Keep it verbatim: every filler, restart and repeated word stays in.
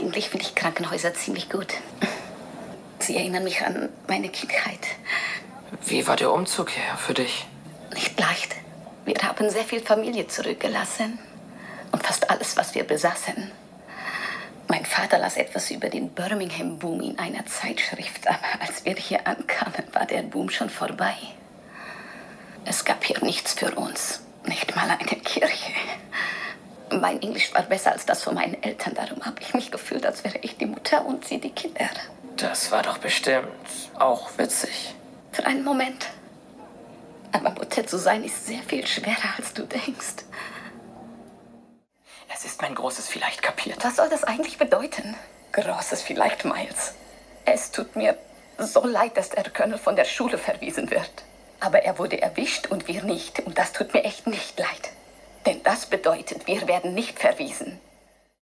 Eigentlich finde ich Krankenhäuser ziemlich gut. Sie erinnern mich an meine Kindheit. Wie war der Umzug her für dich? Nicht leicht. Wir haben sehr viel Familie zurückgelassen. Und fast alles, was wir besaßen. Mein Vater las etwas über den Birmingham-Boom in einer Zeitschrift. Aber als wir hier ankamen, war der Boom schon vorbei. Es gab hier nichts für uns. Nicht mal eine Kirche. Mein Englisch war besser als das von meinen Eltern. Darum habe ich mich gefühlt, als wäre ich die Mutter und sie die Kinder. Das war doch bestimmt auch witzig. Für einen Moment. Aber Mutter zu sein ist sehr viel schwerer, als du denkst. Es ist mein großes Vielleicht kapiert. Was soll das eigentlich bedeuten? Großes Vielleicht, Miles. Es tut mir so leid, dass der Colonel von der Schule verwiesen wird. Aber er wurde erwischt und wir nicht. Und das tut mir echt nicht leid. Denn das bedeutet, wir werden nicht verwiesen.